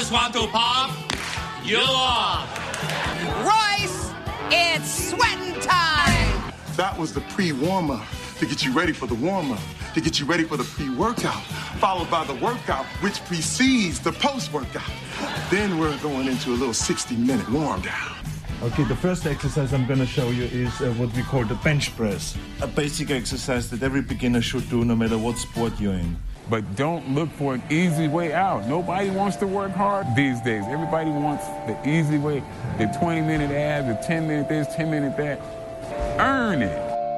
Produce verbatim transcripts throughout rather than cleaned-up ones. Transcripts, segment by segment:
just want to pop you off. Royce, it's sweating time. That was the pre-warm-up to get you ready for the warm-up, to get you ready for the pre-workout, followed by the workout, which precedes the post-workout. Then we're going into a little sixty-minute warm-down. Okay, the first exercise I'm going to show you is uh, what we call the bench press. A basic exercise that every beginner should do no matter what sport you're in. But don't look for an easy way out. Nobody wants to work hard these days. Everybody wants the easy way, the twenty-minute abs, the ten-minute this, ten-minute that. Earn it.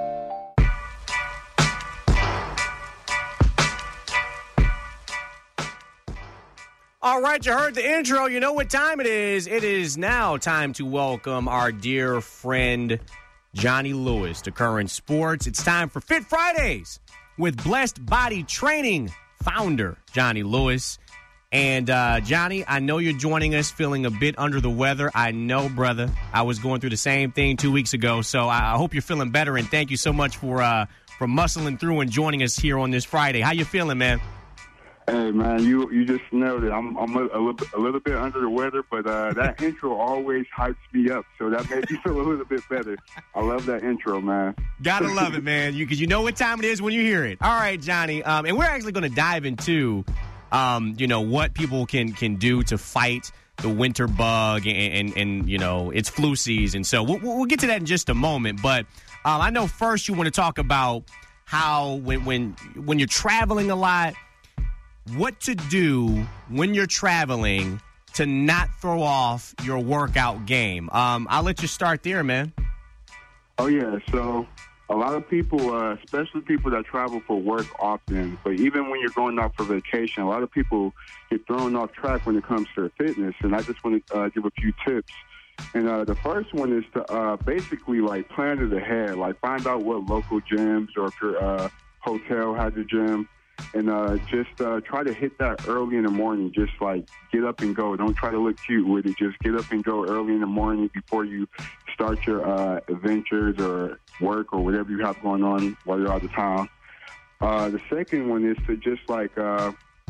All right, you heard the intro. You know what time it is. It is now time to welcome our dear friend, Johnny Lewis, to Current Sports. It's time for Fit Fridays with Blessed Body Training founder, Johnny Lewis. And, uh, Johnny, I know you're joining us feeling a bit under the weather. I know, brother. I was going through the same thing two weeks ago, so I, I hope you're feeling better. And thank you so much for uh, for muscling through and joining us here on this Friday. How you feeling, man? Hey, man, you you just nailed it. I'm I'm a, a, little, a little bit under the weather, but uh, that intro always hypes me up, so that made me feel a little bit better. I love that intro, man. Gotta love it, man, because you, you know what time it is when you hear it. All right, Johnny, um, and we're actually going to dive into, um, you know, what people can, can do to fight the winter bug, and, and, and you know, it's flu season. So we'll, we'll get to that in just a moment, but um, I know first you want to talk about how when when when you're traveling a lot, what to do when you're traveling to not throw off your workout game. Um, I'll let you start there, man. Oh, yeah. So a lot of people, uh, especially people that travel for work often, but even when you're going out for vacation, a lot of people get thrown off track when it comes to fitness. And I just want to uh, give a few tips. And uh, the first one is to uh, basically, like, plan it ahead. Like, find out what local gyms or if your uh, hotel has a gym. And uh, just uh, try to hit that early in the morning. Just, like, get up and go. Don't try to look cute with it. Just get up and go early in the morning before you start your uh, adventures or work or whatever you have going on while you're out of town. Uh, the second one is to just, like, uh,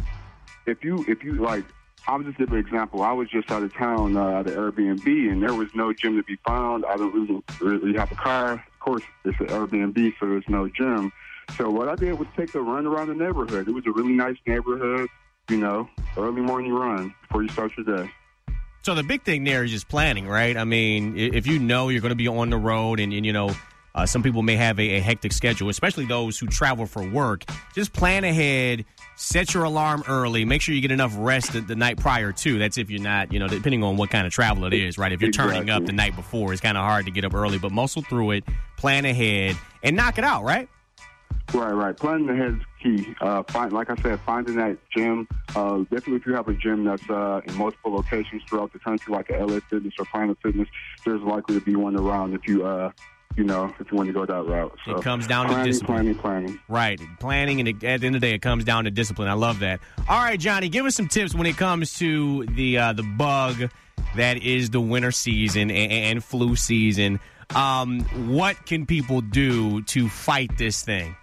if you, if you like, I'll just give an example. I was just out of town uh, at an Airbnb, and there was no gym to be found. I don't really, really have a car. Of course, it's an Airbnb, so there's no gym. So what I did was take a run around the neighborhood. It was a really nice neighborhood, you know, early morning run before you start your day. So the big thing there is just planning, right? I mean, if you know you're going to be on the road and, and you know, uh, some people may have a, a hectic schedule, especially those who travel for work, just plan ahead, set your alarm early, make sure you get enough rest the, the night prior to. That's if you're not, you know, depending on what kind of travel it is, right? If you're Exactly. turning up the night before, it's kind of hard to get up early, but muscle through it, plan ahead, and knock it out, right? Right, right. Planning ahead is key. Uh, find, like I said, finding that gym. Uh, definitely if you have a gym that's uh, in multiple locations throughout the country, like a L A Fitness or Planet Fitness, there's likely to be one around if you, uh, you know, if you want to go that route. So It comes down planning, to discipline. Planning, planning, Right. Planning, and at the end of the day, it comes down to discipline. I love that. All right, Johnny, give us some tips when it comes to the uh, the bug that is the winter season and, and flu season. Um, what can people do to fight this thing?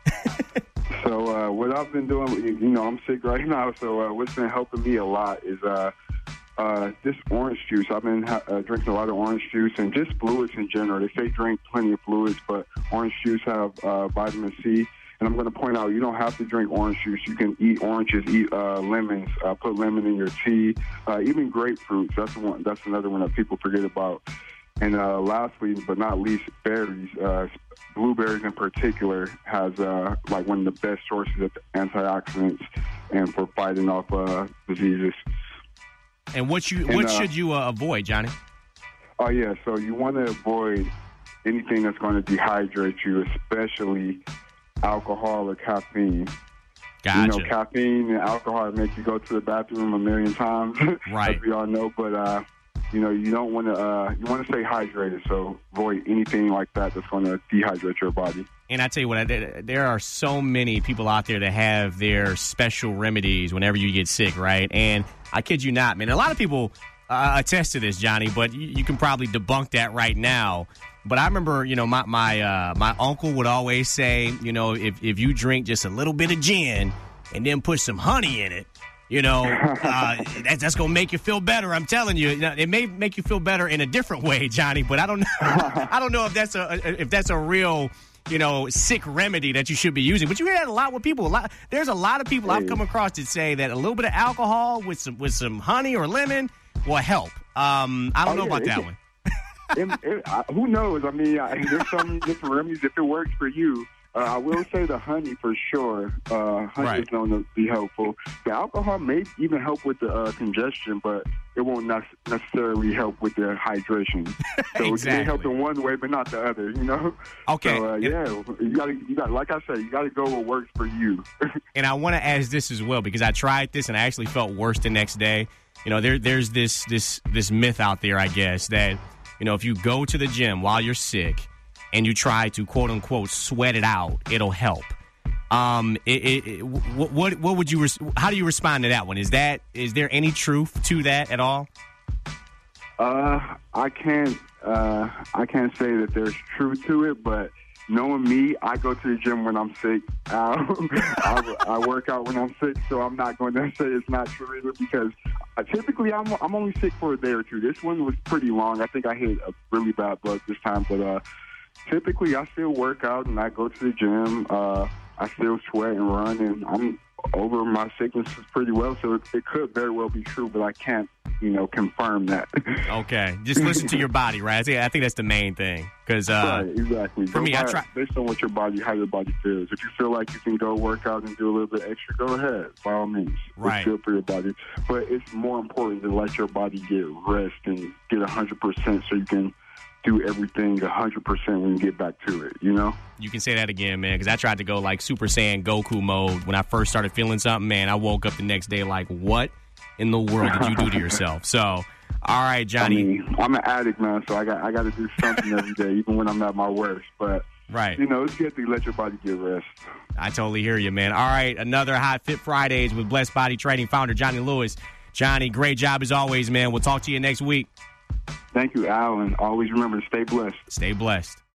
So uh, what I've been doing, you know, I'm sick right now, so uh, what's been helping me a lot is uh, uh, this orange juice. I've been ha- uh, drinking a lot of orange juice and just fluids in general. They say drink plenty of fluids, but orange juice have uh, vitamin C. And I'm going to point out, you don't have to drink orange juice. You can eat oranges, eat uh, lemons, uh, put lemon in your tea, uh, even grapefruits. That's one. That's another one that people forget about. And uh, lastly, but not least, berries. Uh, blueberries in particular has uh, like one of the best sources of antioxidants and for fighting off uh, diseases. And what you And, what uh, should you uh, avoid, Johnny? Oh, yeah. So you want to avoid anything that's going to dehydrate you, especially alcohol or caffeine. Gotcha. You know, caffeine and alcohol make you go to the bathroom a million times, Right. as we all know. But, uh, you know, you don't want to uh, you want to stay hydrated, so avoid anything like that that's going to dehydrate your body. And I tell you what, I- there are so many people out there that have their special remedies whenever you get sick, right? And I kid you not, man. A lot of people uh, attest to this, Johnny, but you, you can probably debunk that right now. But I remember, you know, my my uh, my uncle would always say, you know, if if you drink just a little bit of gin and then put some honey in it, You know, uh, that, that's going to make you feel better. I'm telling you, it may make you feel better in a different way, Johnny. But I don't know. I don't know if that's a if that's a real, you know, sick remedy that you should be using. But you hear that a lot with people. A lot, there's a lot of people hey. I've come across that say that a little bit of alcohol with some with some honey or lemon will help. Um, I don't oh, know yeah, about that it, one. it, it, I, who knows? I mean, I, there's some different remedies if it works for you. Uh, I will say the honey for sure. Uh, honey right. is known to be helpful. The alcohol may even help with the uh, congestion, but it won't ne- necessarily help with the hydration. So exactly. it may help in one way, but not the other. You know. Okay. So, uh, yeah, you got to, you got, like I said, you got to go what works for you. And I want to ask this as well because I tried this and I actually felt worse the next day. You know, there, there's this this this myth out there, I guess, that you know if you go to the gym while you're sick and you try to quote unquote sweat it out, it'll help. Um, it, it, it, what, what what would you? Res- how do you respond to that one? Is that is there any truth to that at all? Uh, I can't uh, I can't say that there's truth to it, but knowing me, I go to the gym when I'm sick. Um, I, I work out when I'm sick, so I'm not going to say it's not true either because uh, typically I'm I'm only sick for a day or two. This one was pretty long. I think I hit a really bad bug this time, but uh. Typically, I still work out and I go to the gym. Uh, I still sweat and run, and I'm over my sickness pretty well. So it, it could very well be true, but I can't, you know, confirm that. Okay, just listen to your body, right? I think, I think that's the main thing. Because uh, right, exactly. For go me, by, I try based on what your body, how your body feels. If you feel like you can go work out and do a little bit extra, go ahead. By all means, right. It's good for your body. But it's more important to let your body get rest and get one hundred percent so you can do everything one hundred percent when you get back to it, you know? You can say that again, man, because I tried to go like Super Saiyan Goku mode when I first started feeling something, man. I woke up the next day like, what in the world did you do to yourself? So, all right, Johnny. I mean, I'm an addict, man, so I got I got to do something every day, even when I'm at my worst. But, right. you know, it's good to let your body get rest. I totally hear you, man. All right, another Hot Fit Fridays with Blessed Body Training founder Johnny Lewis. Johnny, great job as always, man. We'll talk to you next week. Thank you, Al, and always remember to stay blessed. Stay blessed.